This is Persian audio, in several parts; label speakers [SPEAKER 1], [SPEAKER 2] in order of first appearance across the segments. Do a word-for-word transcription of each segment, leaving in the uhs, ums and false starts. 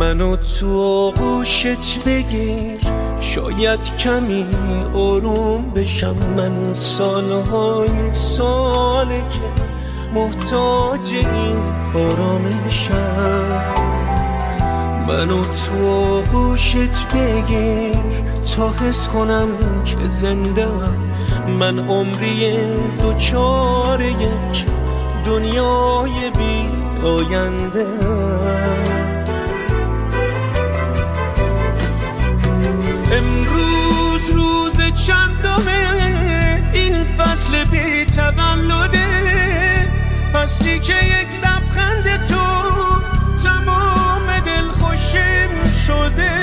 [SPEAKER 1] منو تو آغوشت بگیر، شاید کمی آروم بشم. من سالهای ساله که محتاج این آرامشم. منو تو آغوشت بگیر تا حس کنم که زنده‌ام. من عمری دوچار یک دنیای بی آینده. امروز روز چندمه این فصل بی تولده، فصلی که یک لبخند تو تمام دل خوشم شده.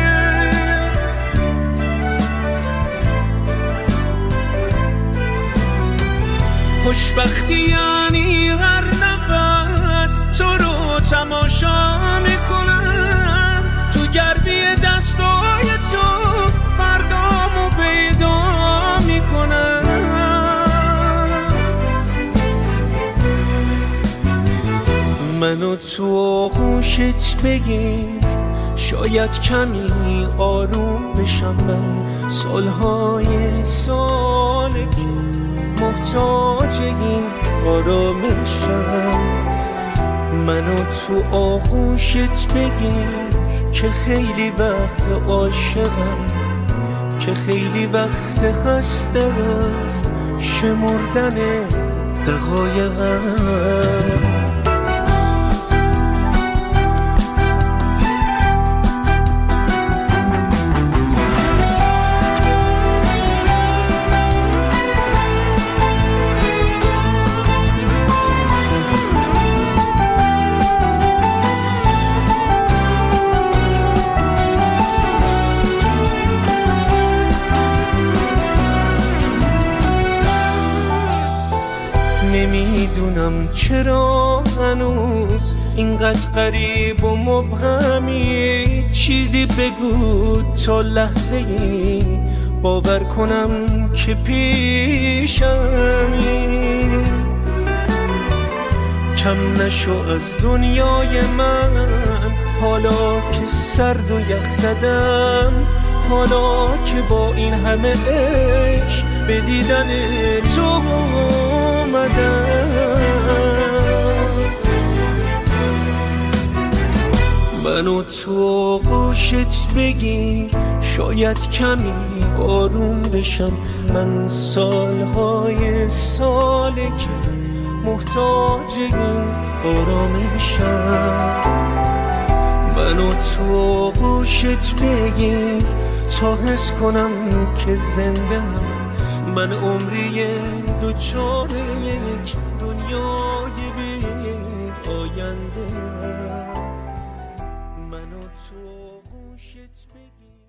[SPEAKER 1] خوشبختی یعنی هر نفس تو رو تماشا میکنم، تو گرمی دستای تو فردامو پیدا میکنم. منو تو آغوشت بگیر، شاید کمی آروم بشم. من سالهای ساله که محتاج این آرامشم. منو تو آغوشت بگیر که خیلی وقت عاشقم، که خیلی وقت خسته از شمردن دقایقم. نمیدونم چرا هنوز اینقدر غریب و مبهمی. چیزی بگو تا لحظه ای باور کنم که پیشمی. کم نشو از دنیای من حالا که سرد و یخ زدم، حالا که با این همه عشق به دیدن تو اومدم. منو تو آغوشت بگیر، شاید کمی آروم بشم. من سالهای ساله که محتاج این آرامشم. منو تو آغوشت بگیر تا حس کنم که زنده‌ام. من عمری دوچار یک دنیای بی آینده. منو تو آغوشت بگیر.